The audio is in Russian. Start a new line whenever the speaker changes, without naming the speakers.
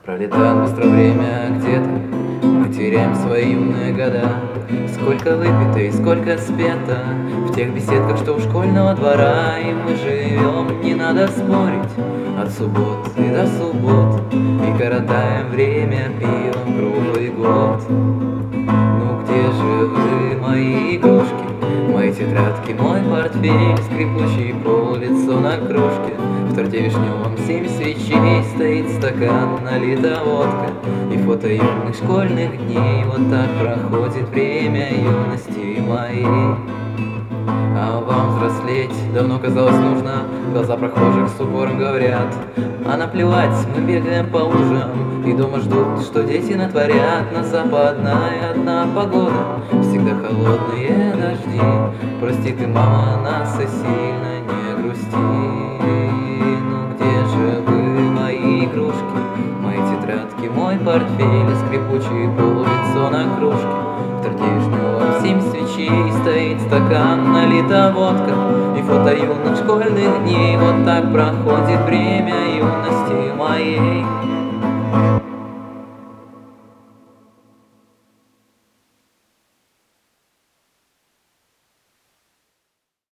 Пролетает быстро время где-то, мы теряем свои юные года. Сколько выпито и сколько спето в тех беседках, что у школьного двора. И мы живем, не надо спорить, от суббот и до суббот, и коротаем время пивом круглый год. Ну где же вы, мои игрушки, мои тетрадки, мой портфель, скрипучий пол, лицо на кружке? В торте вишневом 7 свечей стоит стакан, налита водка и фото юных школьных дней. Вот так проходит время юности моей. А вам взрослеть давно казалось нужно, глаза прохожих с упором говорят: а наплевать, мы бегаем по лужам и дома ждут, что дети натворят. На западная одна погода, всегда холодные дожди. Прости ты, мама, нас и сильно не грусти. Ну где же вы, мои игрушки, мои тетрадки, мой портфель, скрипучий пол, лицо на кружке? В торте вишневом 7 свечей стоит стакан, налита водка и фото юных школьных дней. Вот так проходит время юности моей.